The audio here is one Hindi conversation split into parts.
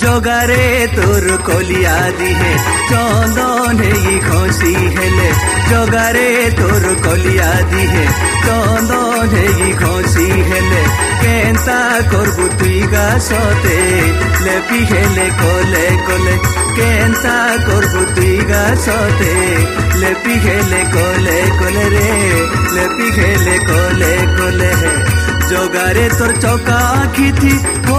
जगारे तोर कलिया दिहे चंदन हे घसी हेले जगारे तोर कलिया दिहे चंदन हे घसी हेले केंता करबु तुई गाछते लेपि हेले कले कले केंता करबु तुई गाछते लेपि हेले कले कले रे लेपि हेले कले कले जगारे तोर चौका आखी थी हो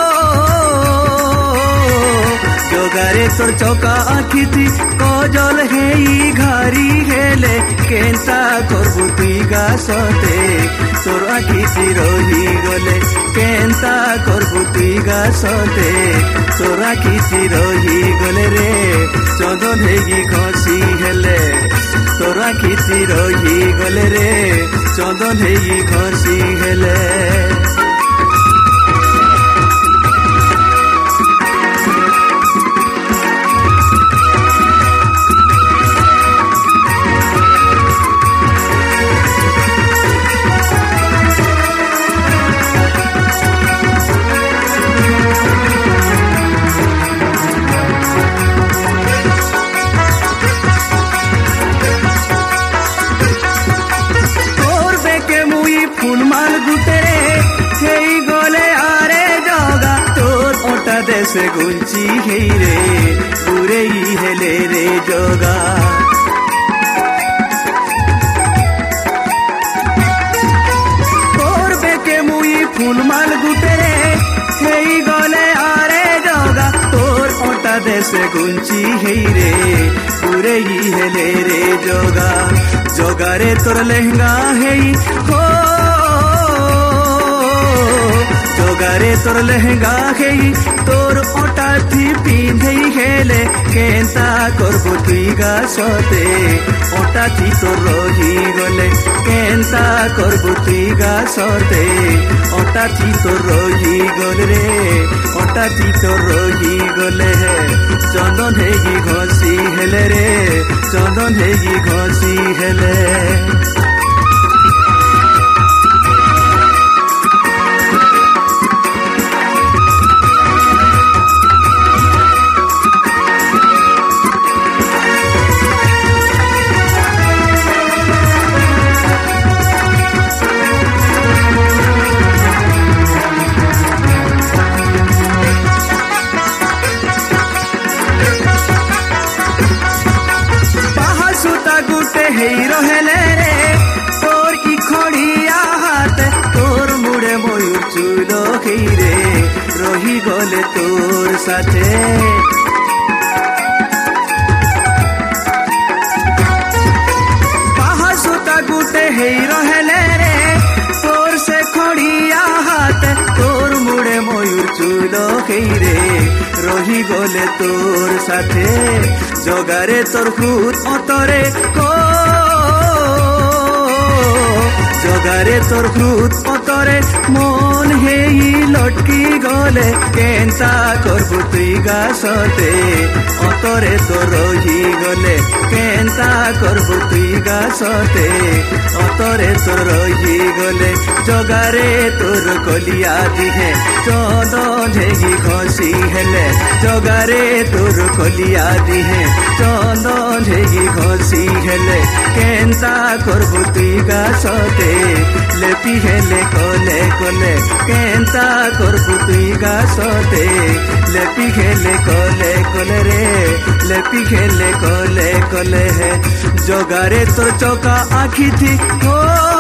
जगारे तोर चौका आखी थी कजल हेई घारी हेले केंता करबु तुई गाछते तोर आखी थी रही गले केंता करबु तुई गाछते तोर आखी थी रही गले रे चंदन हेई घसी हेले तोर आखी थी रही गले रे चंदन हेई घसी हेले से गुंची हे रे पूरे ही हेले रे जोगा तोर बेके मुई फूल माल गुटे रे हेई गले आरे जोगा तोर ओटा दे से गुंची हे रे पूरे ही हेले रे जोगा जोगारे तोर लहंगा हेई हो जोगारे तोर लहंगा हेई तोर ओटा थी पिंधे हेले केंता करबु तुई गाछते ओटा थी तोर रही गले केंता करबु तुई गाछते ओटा थी तोर रही गले रे ओटा थी तोर रही गले चंदन हेई घसी हेले रे चंदन हेई घसी हेले हेई रहेले रे तोर की खड़िया हाथ तोर मुड़े मयूर चूल हेई रे रही गले तोर साथे बाहा सुता गुटे हेई रहेले रे तोर से खड़िया हाथ तोर मुड़े मयूर चूल हेई रे रही गले तोर साथे जगारे तोर खुद अतरे को जगारे तोर खुद पतरे मन हेई लटकी गले केंता करबु तुई गाछते अतरे तोर रही गले केंता करबु तुई गाछते अतरे तोर रही गले जगारे तोर कलिया दिहे चंदन हेई घसी हेले जगारे तोर कलिया दिहे चंदन हेई घसी हेले केंता करबु तुई गाछते लेपि हेले कले कले केंता करबु तुई गाछते लेपि हेले कले कले रे लेपि हेले कले कले जगारे तोर चौका आखी थी हो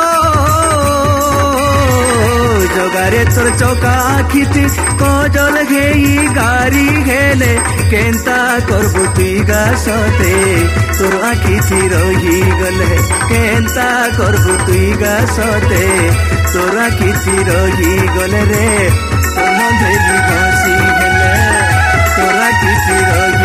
जगारे तोर चौका आखी थी कजल हेई गारी हेले केंता करबु तुई गाछते तोर आखी थी रही गले केंता करबु तुई गाछते तोर आखी थी रही गले रे चंदन हेई घसी हेले तोर आखी थी रही